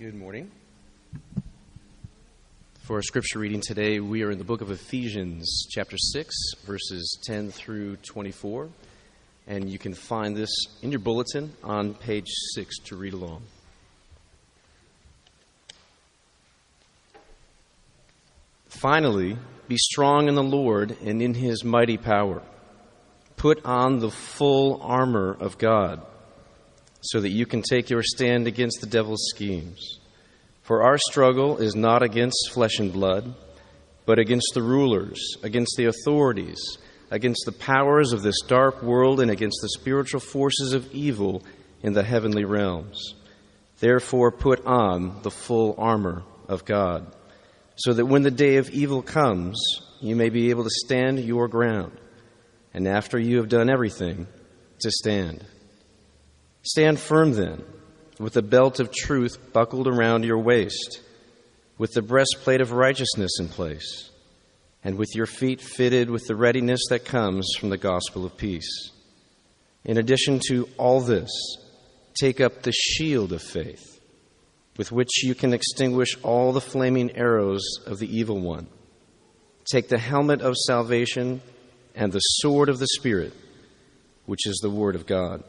Good morning. For our scripture reading today, we are in the book of Ephesians, chapter 6, verses 10 through 24. And you can find this in your bulletin on page 6 to read along. Finally, be strong in the Lord and in his mighty power. Put on the full armor of God, so that you can take your stand against the devil's schemes. For our struggle is not against flesh and blood, but against the rulers, against the authorities, against the powers of this dark world, and against the spiritual forces of evil in the heavenly realms. Therefore, put on the full armor of God, so that when the day of evil comes, you may be able to stand your ground, and after you have done everything, to stand. Stand firm then, with the belt of truth buckled around your waist, with the breastplate of righteousness in place, and with your feet fitted with the readiness that comes from the gospel of peace. In addition to all this, take up the shield of faith, with which you can extinguish all the flaming arrows of the evil one. Take the helmet of salvation and the sword of the Spirit, which is the word of God.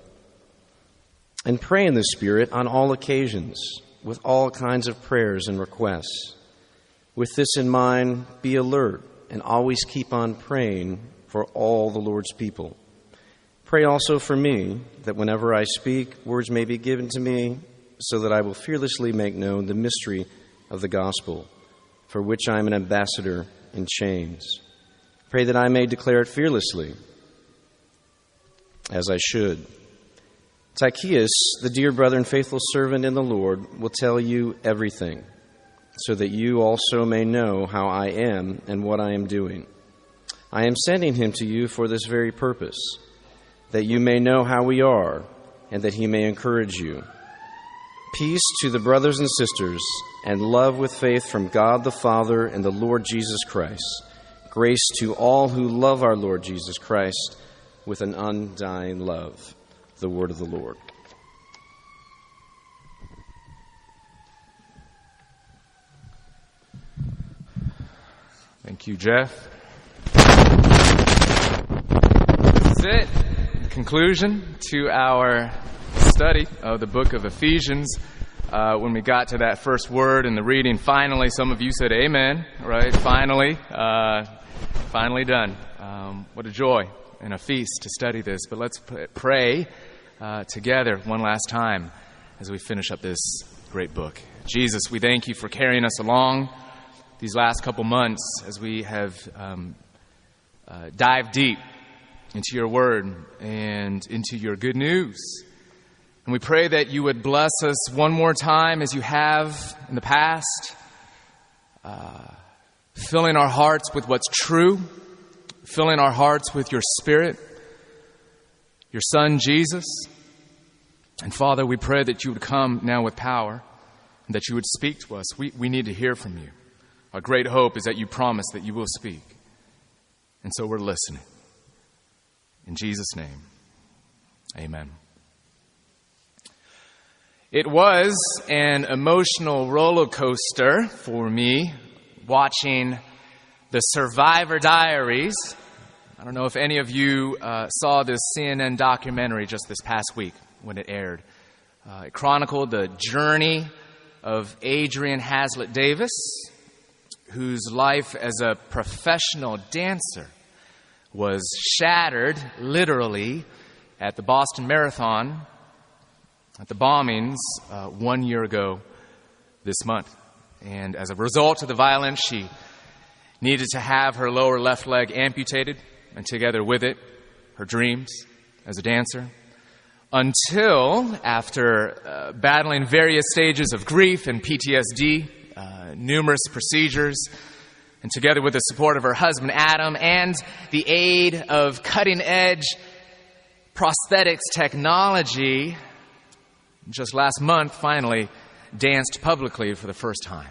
And pray in the Spirit on all occasions, with all kinds of prayers and requests. With this in mind, be alert and always keep on praying for all the Lord's people. Pray also for me, that whenever I speak, words may be given to me, so that I will fearlessly make known the mystery of the gospel, for which I am an ambassador in chains. Pray that I may declare it fearlessly, as I should. Tychicus, the dear brother and faithful servant in the Lord, will tell you everything, so that you also may know how I am and what I am doing. I am sending him to you for this very purpose, that you may know how we are, and that he may encourage you. Peace to the brothers and sisters, and love with faith from God the Father and the Lord Jesus Christ. Grace to all who love our Lord Jesus Christ with an undying love. The word of the Lord. Thank you, Jeff. This is it. Conclusion to our study of the book of Ephesians. When we got to that first word in the reading, finally, some of you said amen, right? Finally done. What a joy and a feast to study this. But let's pray together one last time as we finish up this great book. Jesus, we thank you for carrying us along these last couple months as we have dived deep into your word and into your good news. And we pray that you would bless us one more time as you have in the past, filling our hearts with what's true, filling our hearts with your Spirit, your Son, Jesus. And Father, we pray that you would come now with power and that you would speak to us. We need to hear from you. Our great hope is that you promise that you will speak. And so we're listening. In Jesus' name, amen. It was an emotional roller coaster for me watching the Survivor Diaries. I don't know if any of you saw this CNN documentary just this past week when it aired. It chronicled the journey of Adrian Hazlitt Davis, whose life as a professional dancer was shattered, literally, at the Boston Marathon, at the bombings 1 year ago this month. And as a result of the violence, she needed to have her lower left leg amputated, and together with it, her dreams as a dancer. Until, after battling various stages of grief and PTSD, numerous procedures, and together with the support of her husband Adam and the aid of cutting-edge prosthetics technology, just last month finally danced publicly for the first time.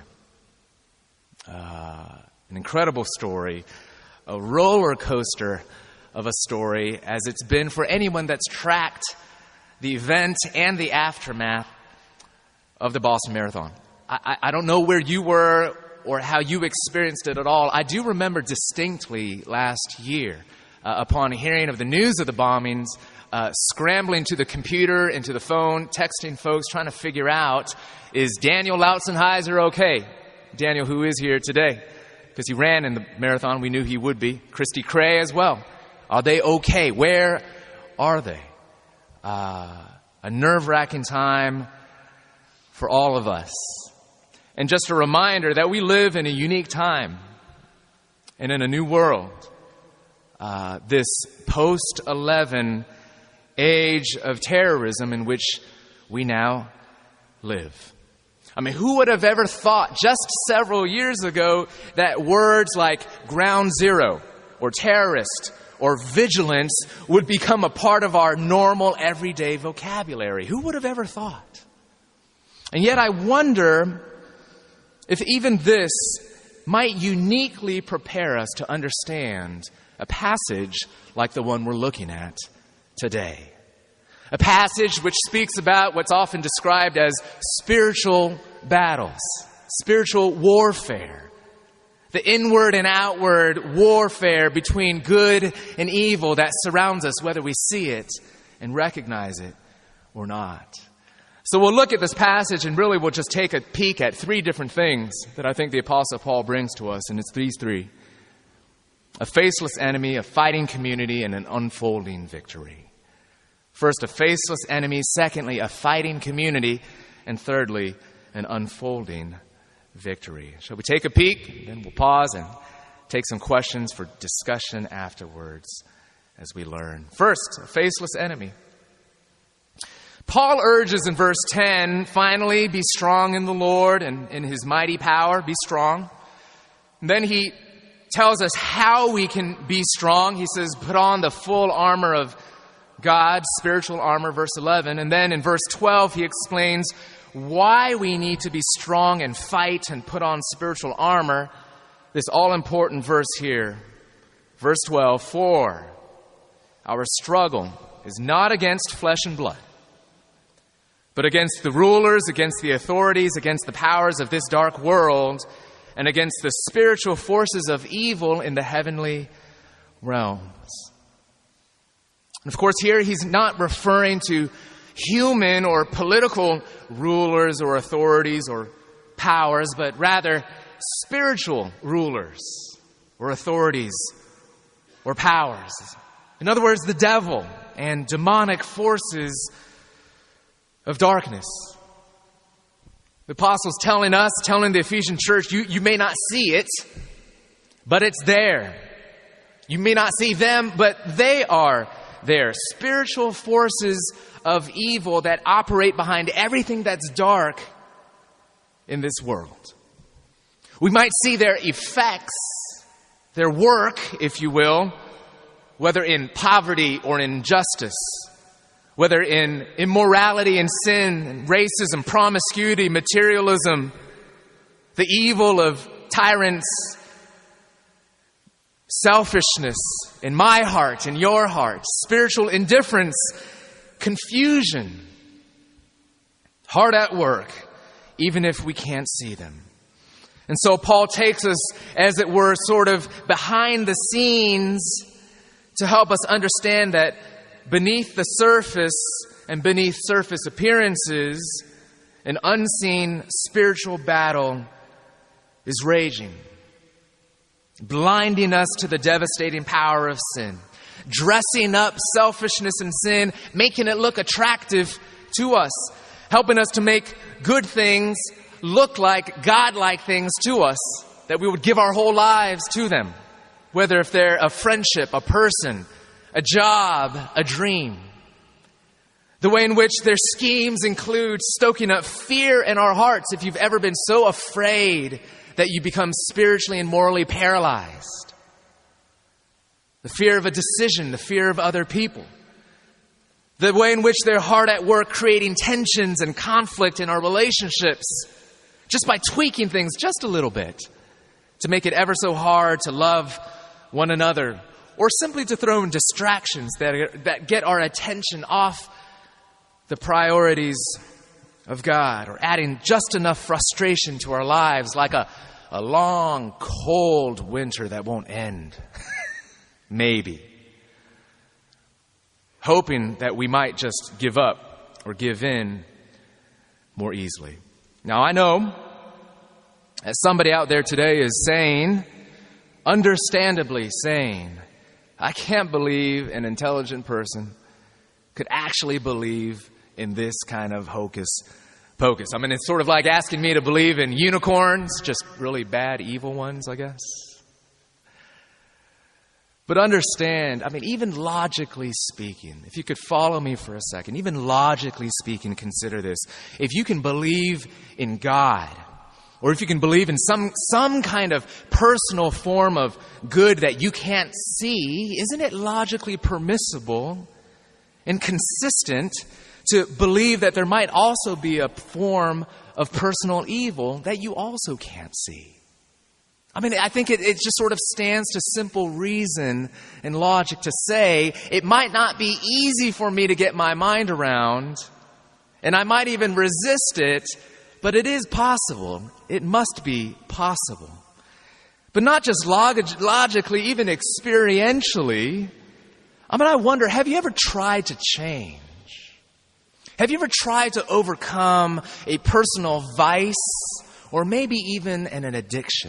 An incredible story, a roller coaster of a story, as it's been for anyone that's tracked the event and the aftermath of the Boston Marathon. I don't know where you were or how you experienced it at all. I do remember distinctly last year, upon hearing of the news of the bombings, scrambling to the computer and to the phone, texting folks, trying to figure out, is Daniel Lautzenheiser okay? Daniel, who is here today, because he ran in the marathon, we knew he would be. Christy Cray as well. Are they okay? Where are they? A nerve-wracking time for all of us. And just a reminder that we live in a unique time and in a new world. This post-11 age of terrorism in which we now live. I mean, who would have ever thought just several years ago that words like ground zero or terrorist or vigilance would become a part of our normal everyday vocabulary? Who would have ever thought? And yet I wonder if even this might uniquely prepare us to understand a passage like the one we're looking at today. A passage which speaks about what's often described as spiritual battles, spiritual warfare. The inward and outward warfare between good and evil that surrounds us, whether we see it and recognize it or not. So we'll look at this passage and really we'll just take a peek at three different things that I think the Apostle Paul brings to us, and it's these three. A faceless enemy, a fighting community, and an unfolding victory. First, a faceless enemy. Secondly, a fighting community. And thirdly, an unfolding victory. Shall we take a peek? Then we'll pause and take some questions for discussion afterwards as we learn. First, a faceless enemy. Paul urges in verse 10, finally, be strong in the Lord and in his mighty power. Be strong. And then he tells us how we can be strong. He says, put on the full armor of God, spiritual armor, verse 11. And then in verse 12, he explains why we need to be strong and fight and put on spiritual armor. This all-important verse here, verse 12, for our struggle is not against flesh and blood, but against the rulers, against the authorities, against the powers of this dark world, and against the spiritual forces of evil in the heavenly realms. And of course, here he's not referring to human or political rulers or authorities or powers, but rather spiritual rulers or authorities or powers. In other words, the devil and demonic forces of darkness. The apostle's telling the Ephesian church, you may not see it, but it's there. You may not see them, but they are there. Spiritual forces of evil that operate behind everything that's dark in this world. We might see their effects, their work, if you will, whether in poverty or injustice, whether in immorality and sin, and racism, promiscuity, materialism, the evil of tyrants, selfishness in my heart, in your heart, spiritual indifference, confusion, hard at work, even if we can't see them. And so Paul takes us, as it were, sort of behind the scenes to help us understand that beneath the surface and beneath surface appearances, an unseen spiritual battle is raging, blinding us to the devastating power of sin, dressing up selfishness and sin, making it look attractive to us, helping us to make good things look like God-like things to us, that we would give our whole lives to them, whether if they're a friendship, a person, a job, a dream. The way in which their schemes include stoking up fear in our hearts, if you've ever been so afraid that you become spiritually and morally paralyzed. The fear of a decision, the fear of other people. The way in which they're hard at work creating tensions and conflict in our relationships, just by tweaking things just a little bit to make it ever so hard to love one another, or simply to throw in distractions that get our attention off the priorities of God, or adding just enough frustration to our lives, like a long, cold winter that won't end. Maybe. Hoping that we might just give up or give in more easily. Now, I know that somebody out there today is saying, understandably saying, I can't believe an intelligent person could actually believe in this kind of hocus pocus. I mean, it's sort of like asking me to believe in unicorns, just really bad, evil ones, I guess. But understand, I mean, even logically speaking, if you could follow me for a second, even logically speaking, consider this. If you can believe in God, or if you can believe in some kind of personal form of good that you can't see, isn't it logically permissible and consistent to believe that there might also be a form of personal evil that you also can't see? I mean, I think it just sort of stands to simple reason and logic to say it might not be easy for me to get my mind around, and I might even resist it, but it is possible. It must be possible. But not just logically, even experientially. I mean, I wonder, have you ever tried to change? Have you ever tried to overcome a personal vice or maybe even an addiction?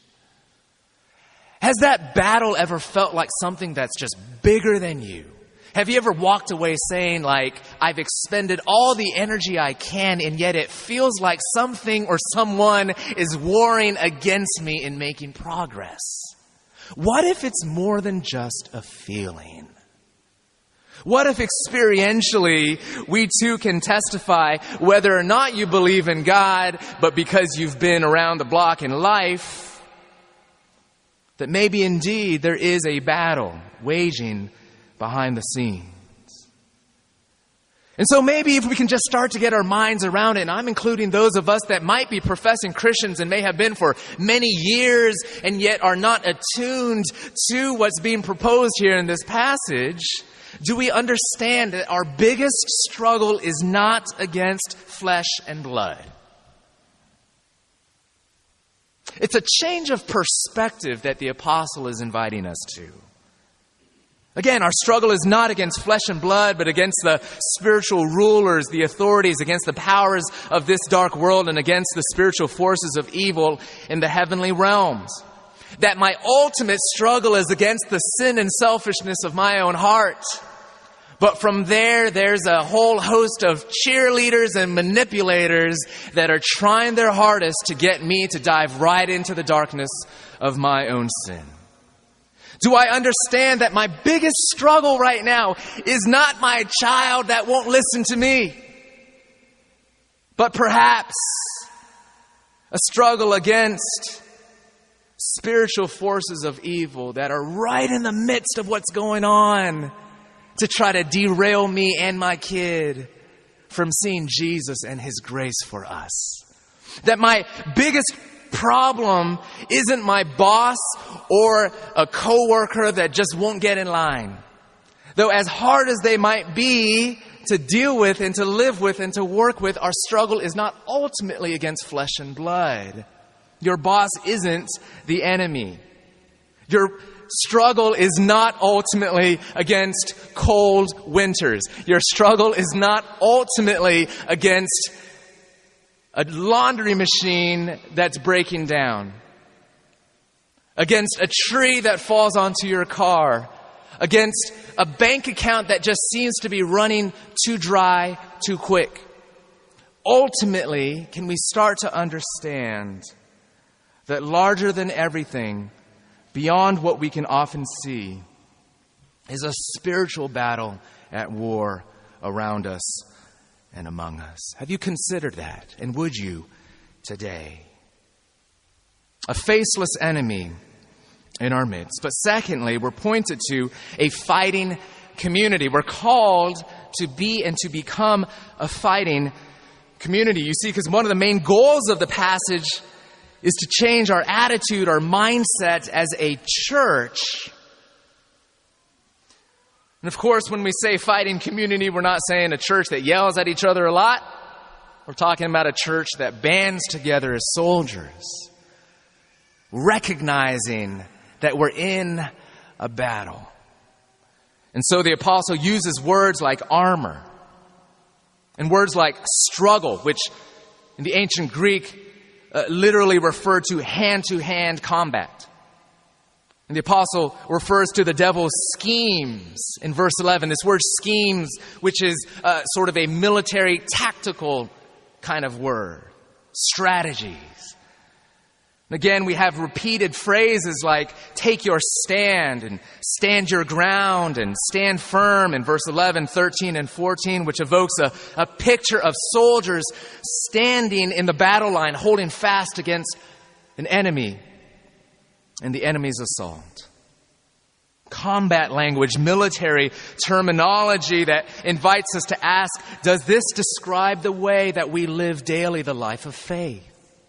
Has that battle ever felt like something that's just bigger than you? Have you ever walked away saying, like, I've expended all the energy I can, and yet it feels like something or someone is warring against me in making progress? What if it's more than just a feeling? What if experientially we too can testify whether or not you believe in God, but because you've been around the block in life, that maybe indeed there is a battle waging behind the scenes. And so maybe if we can just start to get our minds around it, and I'm including those of us that might be professing Christians and may have been for many years and yet are not attuned to what's being proposed here in this passage, do we understand that our biggest struggle is not against flesh and blood? It's a change of perspective that the apostle is inviting us to. Again, our struggle is not against flesh and blood, but against the spiritual rulers, the authorities, against the powers of this dark world, and against the spiritual forces of evil in the heavenly realms. That my ultimate struggle is against the sin and selfishness of my own heart. But from there's a whole host of cheerleaders and manipulators that are trying their hardest to get me to dive right into the darkness of my own sin. Do I understand that my biggest struggle right now is not my child that won't listen to me, but perhaps a struggle against spiritual forces of evil that are right in the midst of what's going on, to try to derail me and my kid from seeing Jesus and His grace for us. That my biggest problem isn't my boss or a coworker that just won't get in line. Though as hard as they might be to deal with and to live with and to work with, our struggle is not ultimately against flesh and blood. Your boss isn't the enemy. Your struggle is not ultimately against cold winters. Your struggle is not ultimately against a laundry machine that's breaking down, against a tree that falls onto your car, against a bank account that just seems to be running too dry, too quick. Ultimately, can we start to understand that larger than everything, beyond what we can often see, is a spiritual battle at war around us and among us? Have you considered that? And would you today? A faceless enemy in our midst. But secondly, we're pointed to a fighting community. We're called to be and to become a fighting community. You see, because one of the main goals of the passage is to change our attitude, our mindset as a church. And of course, when we say fighting community, we're not saying a church that yells at each other a lot. We're talking about a church that bands together as soldiers, recognizing that we're in a battle. And so the apostle uses words like armor and words like struggle, which in the ancient Greek literally referred to hand-to-hand combat. And the apostle refers to the devil's schemes in verse 11. This word schemes, which is sort of a military tactical kind of word. Strategies. And again, we have repeated phrases like take your stand and stand your ground and stand firm in verse 11, 13, and 14, which evokes a picture of soldiers standing in the battle line, holding fast against an enemy and the enemy's assault. Combat language, military terminology that invites us to ask, does this describe the way that we live daily the life of faith?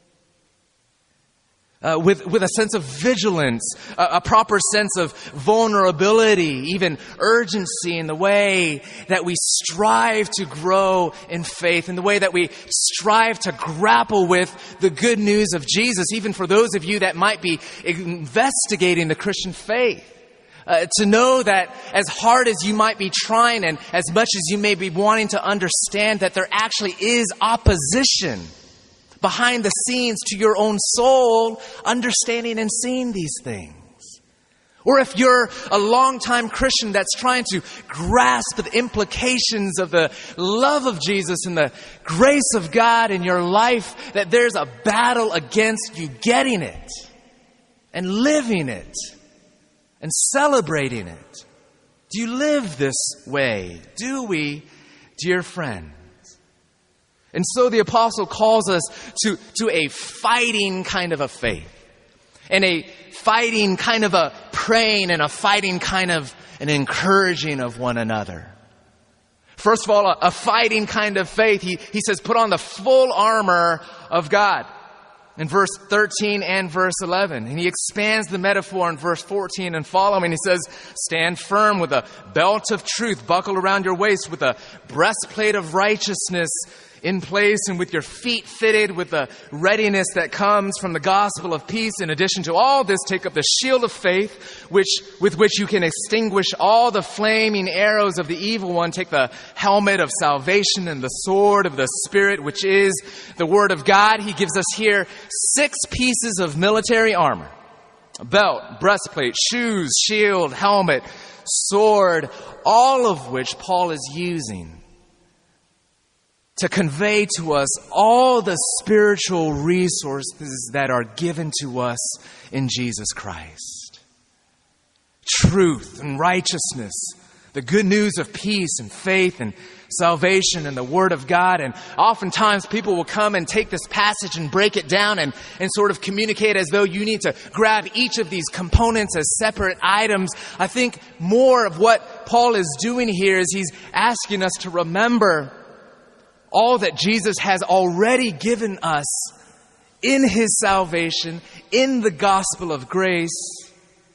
With a sense of vigilance, a proper sense of vulnerability, even urgency in the way that we strive to grow in faith, in the way that we strive to grapple with the good news of Jesus, even for those of you that might be investigating the Christian faith. To know that as hard as you might be trying and as much as you may be wanting to understand that there actually is opposition behind the scenes to your own soul, understanding and seeing these things. Or if you're a longtime Christian that's trying to grasp the implications of the love of Jesus and the grace of God in your life, that there's a battle against you getting it and living it and celebrating it. Do you live this way? Do we, dear friend? And so the apostle calls us to a fighting kind of a faith, and a fighting kind of a praying, and a fighting kind of an encouraging of one another. First of all, a fighting kind of faith. He says, put on the full armor of God in verse 13 and verse 11. And he expands the metaphor in verse 14 and following. He says, stand firm with a belt of truth buckled around your waist, with a breastplate of righteousness in place, and with your feet fitted with the readiness that comes from the gospel of peace. In addition to all this, take up the shield of faith, with which you can extinguish all the flaming arrows of the evil one. Take the helmet of salvation and the sword of the Spirit, which is the Word of God. He gives us here 6 pieces of military armor: a belt, breastplate, shoes, shield, helmet, sword, all of which Paul is using to convey to us all the spiritual resources that are given to us in Jesus Christ. Truth and righteousness, the good news of peace and faith and salvation and the Word of God. And oftentimes people will come and take this passage and break it down and sort of communicate as though you need to grab each of these components as separate items. I think more of what Paul is doing here is he's asking us to remember all that Jesus has already given us in His salvation, in the gospel of grace.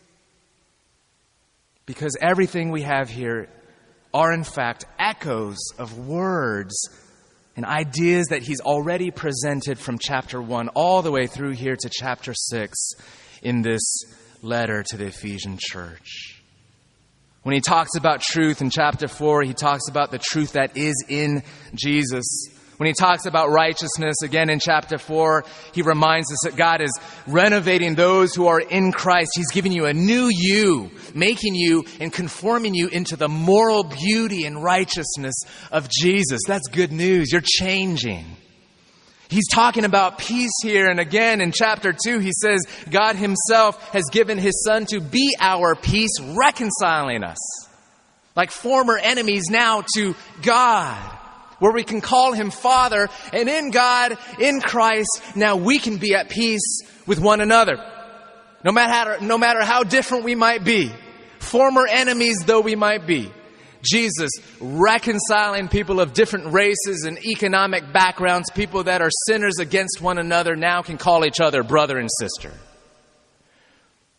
Because everything we have here are in fact echoes of words and ideas that He's already presented from chapter 1 all the way through here to chapter 6 in this letter to the Ephesian church. When he talks about truth in chapter 4, he talks about the truth that is in Jesus. When he talks about righteousness, again in chapter 4, he reminds us that God is renovating those who are in Christ. He's giving you a new you, making you and conforming you into the moral beauty and righteousness of Jesus. That's good news. You're changing. He's talking about peace here. And again, in chapter 2, he says, God Himself has given His Son to be our peace, reconciling us like former enemies now to God, where we can call Him Father. And in God, in Christ, now we can be at peace with one another. No matter how different we might be, former enemies though we might be, Jesus reconciling people of different races and economic backgrounds, people that are sinners against one another, now can call each other brother and sister.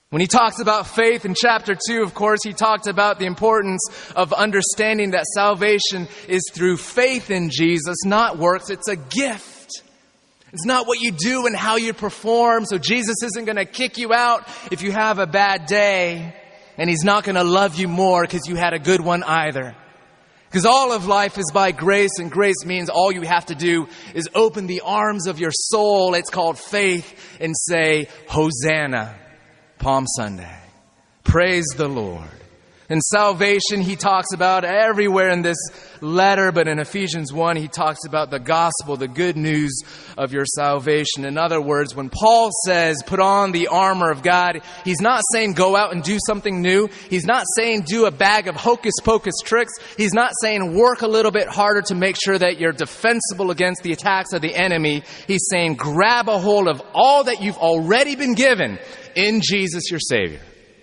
When he talks about faith in chapter 2, of course, he talked about the importance of understanding that salvation is through faith in Jesus, not works. It's a gift. It's not what you do and how you perform. So Jesus isn't going to kick you out if you have a bad day. And he's not going to love you more because you had a good one either. Because all of life is by grace, and grace means all you have to do is open the arms of your soul. It's called faith, and say, Hosanna. Palm Sunday. Praise the Lord. In salvation, he talks about everywhere in this letter, but in Ephesians 1, he talks about the gospel, the good news of your salvation. In other words, when Paul says, put on the armor of God, he's not saying go out and do something new. He's not saying do a bag of hocus pocus tricks. He's not saying work a little bit harder to make sure that you're defensible against the attacks of the enemy. He's saying grab a hold of all that you've already been given in Jesus, your Savior.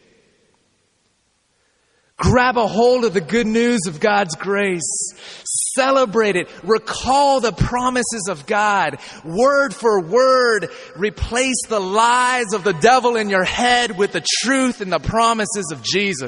Grab a hold of the good news of God's grace. Celebrate it. Recall the promises of God. Word for word, replace the lies of the devil in your head with the truth and the promises of Jesus.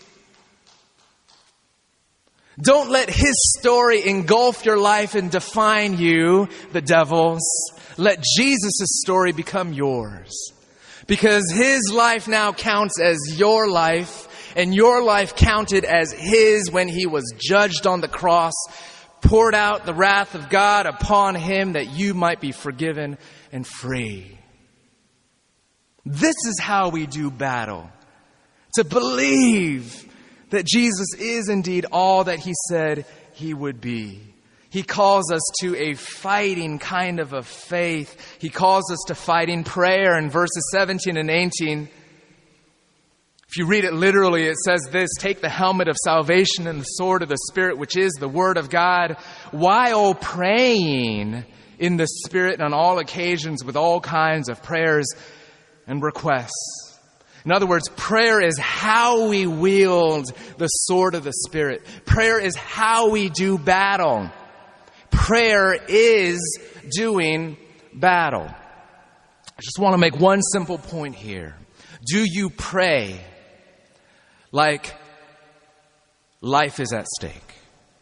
Don't let his story engulf your life and define you, the devil's. Let Jesus' story become yours. Because his life now counts as your life. And your life counted as his when he was judged on the cross, poured out the wrath of God upon him that you might be forgiven and free. This is how we do battle. To believe that Jesus is indeed all that he said he would be. He calls us to a fighting kind of a faith. He calls us to fighting prayer in verses 17 and 18. If you read it literally, it says this, take the helmet of salvation and the sword of the Spirit, which is the Word of God, while praying in the Spirit on all occasions with all kinds of prayers and requests. In other words, prayer is how we wield the sword of the Spirit. Prayer is how we do battle. Prayer is doing battle. I just want to make one simple point here. Do you pray like life is at stake?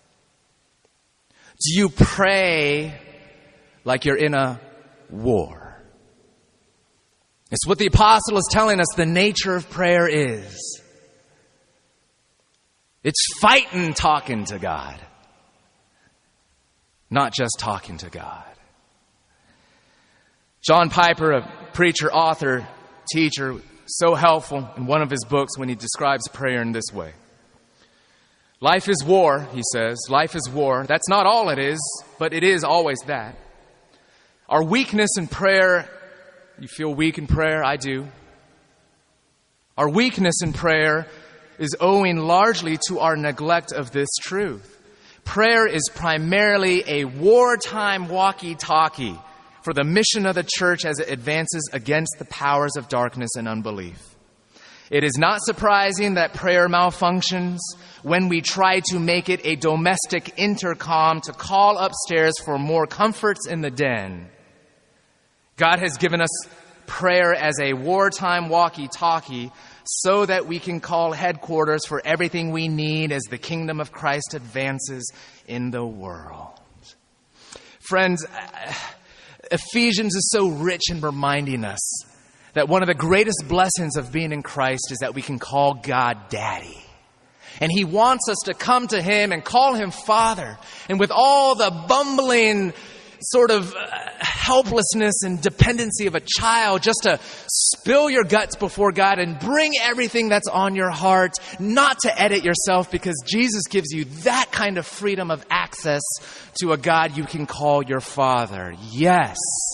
Do you pray like you're in a war? It's what the apostle is telling us the nature of prayer is. It's fighting talking to God, not just talking to God. John Piper, a preacher, author, teacher, so helpful in one of his books when he describes prayer in this way. Life is war, he says. Life is war. That's not all it is, but it is always that. Our weakness in prayer, you feel weak in prayer? I do. Our weakness in prayer is owing largely to our neglect of this truth. Prayer is primarily a wartime walkie-talkie for the mission of the church as it advances against the powers of darkness and unbelief. It is not surprising that prayer malfunctions when we try to make it a domestic intercom to call upstairs for more comforts in the den. God has given us prayer as a wartime walkie-talkie so that we can call headquarters for everything we need as the kingdom of Christ advances in the world. Friends, Ephesians is so rich in reminding us that one of the greatest blessings of being in Christ is that we can call God Daddy. And he wants us to come to him and call him Father. And with all the bumbling sort of helplessness and dependency of a child, just to spill your guts before God and bring everything that's on your heart, not to edit yourself, because Jesus gives you that kind of freedom of access to a God you can call your Father. Yes.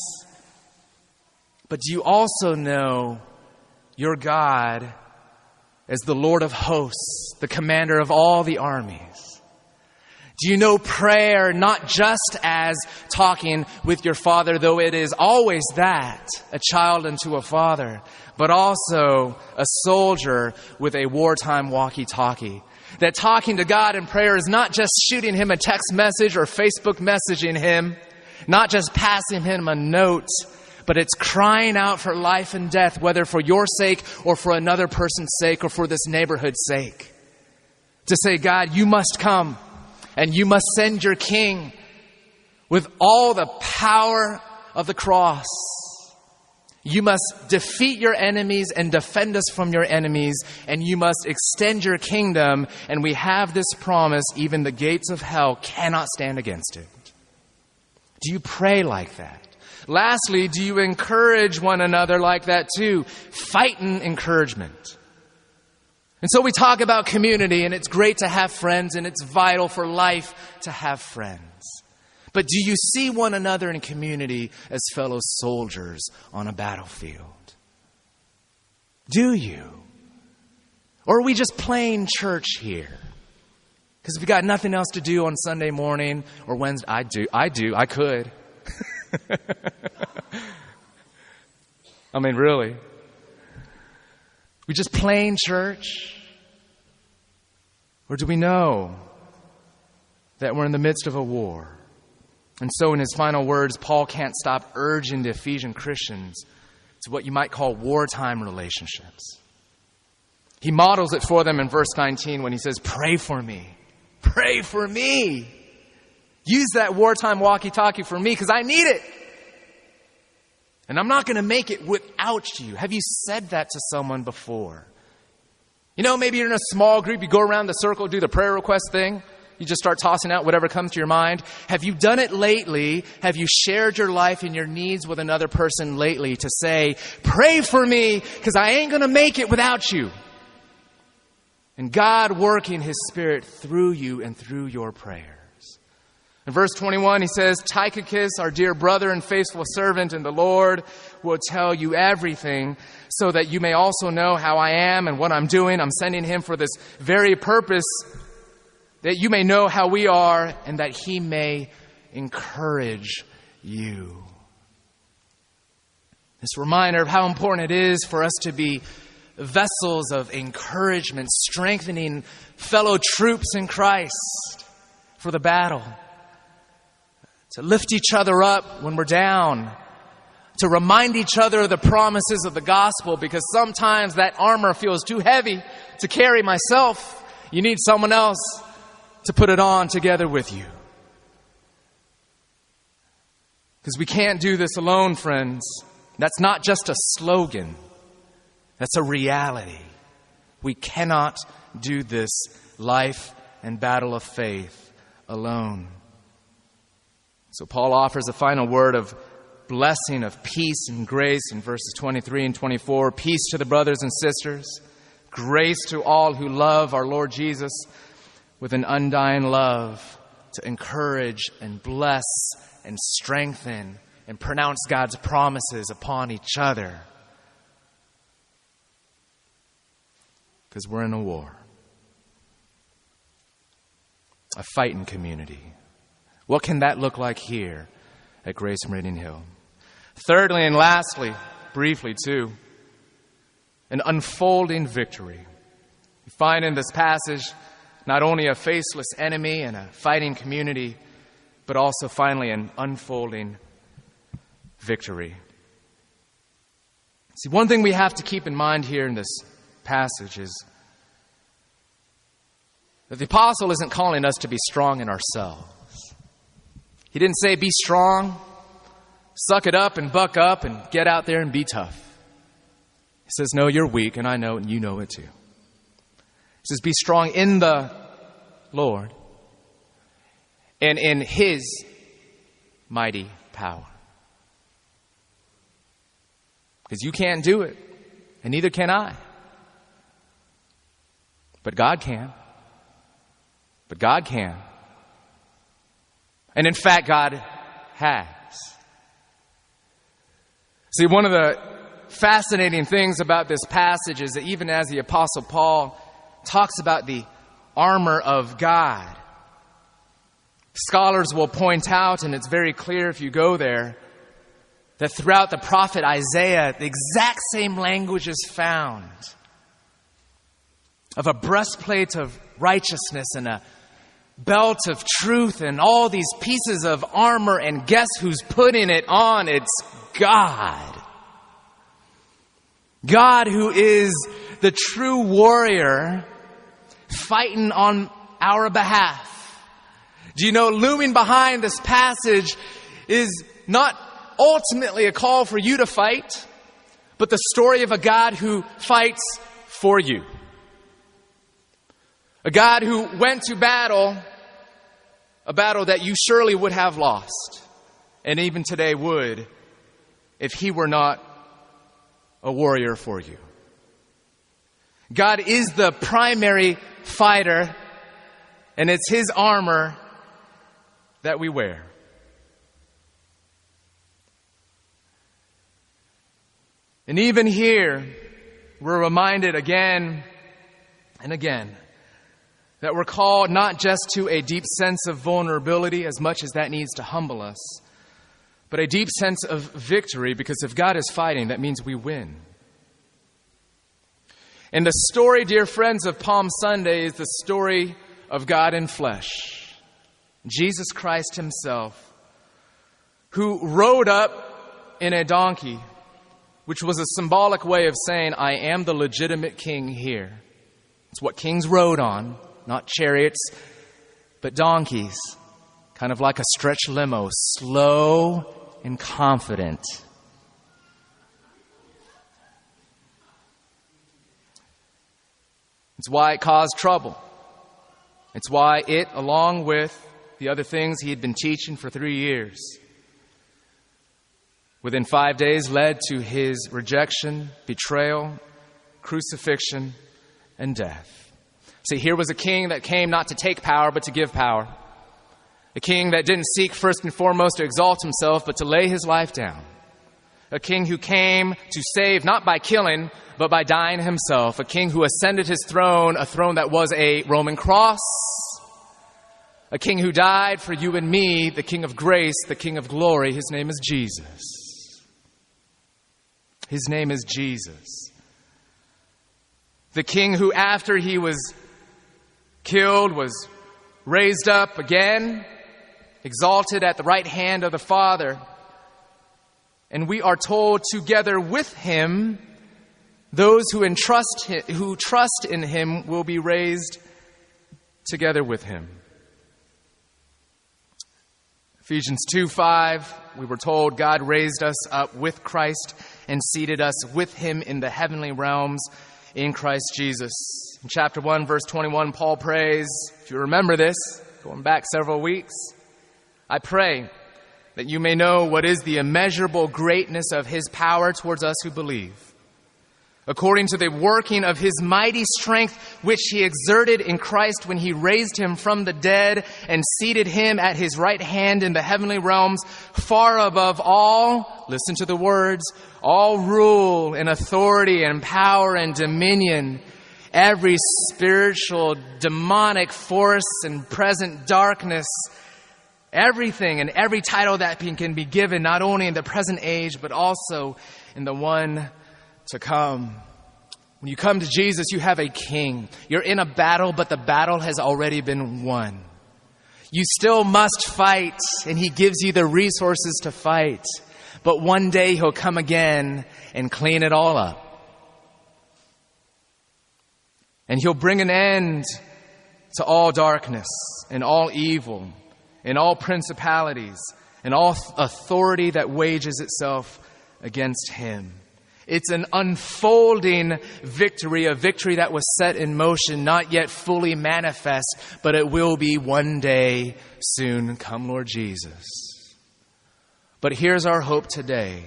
But do you also know your God as the Lord of hosts, the commander of all the armies? Do you know prayer not just as talking with your Father, though it is always that, a child unto a father, but also a soldier with a wartime walkie-talkie? That talking to God in prayer is not just shooting him a text message or Facebook messaging him, not just passing him a note, but it's crying out for life and death, whether for your sake or for another person's sake or for this neighborhood's sake. To say, God, you must come and you must send your King with all the power of the cross. You must defeat your enemies and defend us from your enemies, and you must extend your kingdom. And we have this promise, even the gates of hell cannot stand against it. Do you pray like that? Lastly, do you encourage one another like that too? Fighting encouragement. And so we talk about community, and it's great to have friends, and it's vital for life to have friends. But do you see one another in community as fellow soldiers on a battlefield? Do you? Or are we just playing church here? Because if you got nothing else to do on Sunday morning or Wednesday, I could. I mean, really. We just playing church? Or do we know that we're in the midst of a war? And so in his final words, Paul can't stop urging the Ephesian Christians to what you might call wartime relationships. He models it for them in verse 19 when he says, pray for me. Pray for me. Use that wartime walkie-talkie for me because I need it. And I'm not going to make it without you. Have you said that to someone before? You know, maybe you're in a small group, you go around the circle, do the prayer request thing. You just start tossing out whatever comes to your mind. Have you done it lately? Have you shared your life and your needs with another person lately to say, pray for me because I ain't going to make it without you? And God working His Spirit through you and through your prayers. In verse 21, he says, Tychicus, our dear brother and faithful servant in the Lord, will tell you everything so that you may also know how I am and what I'm doing. I'm sending him for this very purpose, that you may know how we are and that he may encourage you. This reminder of how important it is for us to be vessels of encouragement, strengthening fellow troops in Christ for the battle. To lift each other up when we're down. To remind each other of the promises of the gospel, because sometimes that armor feels too heavy to carry myself. You need someone else to put it on together with you. Because we can't do this alone, friends. That's not just a slogan. That's a reality. We cannot do this life and battle of faith alone. So Paul offers a final word of blessing, of peace and grace in verses 23 and 24. Peace to the brothers and sisters. Grace to all who love our Lord Jesus with an undying love, to encourage and bless and strengthen and pronounce God's promises upon each other. Because we're in a war. A fighting community. What can that look like here at Grace Meridian Hill? Thirdly and lastly, briefly too, an unfolding victory. We find in this passage not only a faceless enemy and a fighting community, but also finally an unfolding victory. See, one thing we have to keep in mind here in this passage is that the apostle isn't calling us to be strong in ourselves. He didn't say be strong, suck it up and buck up and get out there and be tough. He says, no, you're weak, and I know it, and you know it too. He says, be strong in the Lord and in His mighty power. Because you can't do it, and neither can I. But God can. But God can. And in fact, God has. See, one of the fascinating things about this passage is that even as the Apostle Paul talks about the armor of God, scholars will point out, and it's very clear if you go there, that throughout the prophet Isaiah, the exact same language is found of a breastplate of righteousness and a belt of truth and all these pieces of armor, and guess who's putting it on? It's God. God who is the true warrior fighting on our behalf. Do you know, looming behind this passage is not ultimately a call for you to fight, but the story of a God who fights for you. A God who went to battle, a battle that you surely would have lost, and even today would, if he were not a warrior for you. God is the primary fighter, and it's his armor that we wear. And even here, we're reminded again and again that we're called not just to a deep sense of vulnerability, as much as that needs to humble us, but a deep sense of victory, because if God is fighting, that means we win. And the story, dear friends, of Palm Sunday is the story of God in flesh. Jesus Christ himself, who rode up in a donkey, which was a symbolic way of saying, I am the legitimate king here. It's what kings rode on, not chariots, but donkeys, kind of like a stretch limo, slow and confident. It's why it caused trouble. It's why it, along with the other things he had been teaching for 3 years, within 5 days led to his rejection, betrayal, crucifixion, and death. See, here was a king that came not to take power, but to give power. A king that didn't seek first and foremost to exalt himself, but to lay his life down. A king who came to save not by killing, but by dying himself. A king who ascended his throne, a throne that was a Roman cross. A king who died for you and me, the King of grace, the King of glory. His name is Jesus. His name is Jesus. The king who, after he was killed, was raised up again, exalted at the right hand of the Father. And we are told, together with him, those who trust in him will be raised together with him. Ephesians 2:5, we were told God raised us up with Christ and seated us with him in the heavenly realms in Christ Jesus. In chapter 1, verse 21, Paul prays, if you remember this, going back several weeks, I pray that you may know what is the immeasurable greatness of his power towards us who believe, according to the working of his mighty strength, which he exerted in Christ when he raised him from the dead and seated him at his right hand in the heavenly realms, far above all, listen to the words, all rule and authority and power and dominion, every spiritual demonic force and present darkness, everything and every title that can be given, not only in the present age, but also in the one to come. When you come to Jesus, you have a king. You're in a battle, but the battle has already been won. You still must fight, and he gives you the resources to fight. But one day he'll come again and clean it all up. And he'll bring an end to all darkness and all evil and all principalities and all authority that wages itself against him. It's an unfolding victory, a victory that was set in motion, not yet fully manifest, but it will be one day soon. Come, Lord Jesus. But here's our hope today.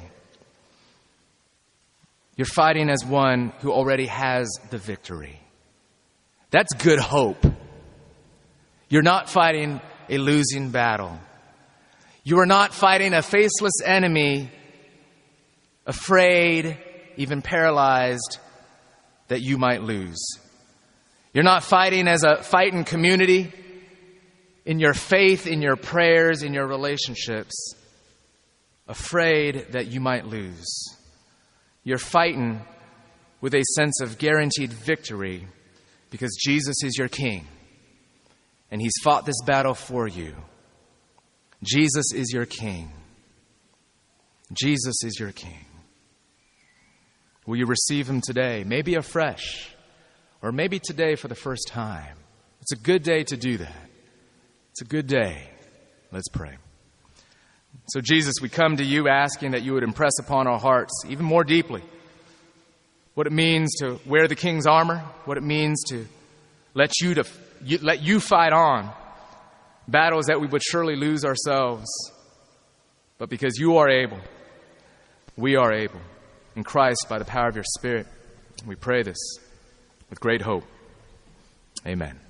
You're fighting as one who already has the victory. That's good hope. You're not fighting a losing battle. You are not fighting a faceless enemy, afraid, even paralyzed, that you might lose. You're not fighting as a fighting community in your faith, in your prayers, in your relationships, afraid that you might lose. You're fighting with a sense of guaranteed victory because Jesus is your king and he's fought this battle for you. Jesus is your king. Jesus is your King. Will you receive him today? Maybe afresh, or maybe today for the first time. It's a good day to do that. It's a good day. Let's pray. So Jesus, we come to you asking that you would impress upon our hearts even more deeply what it means to wear the King's armor, what it means to let you fight on battles that we would surely lose ourselves. But because you are able, we are able. In Christ, by the power of your Spirit, we pray this with great hope. Amen.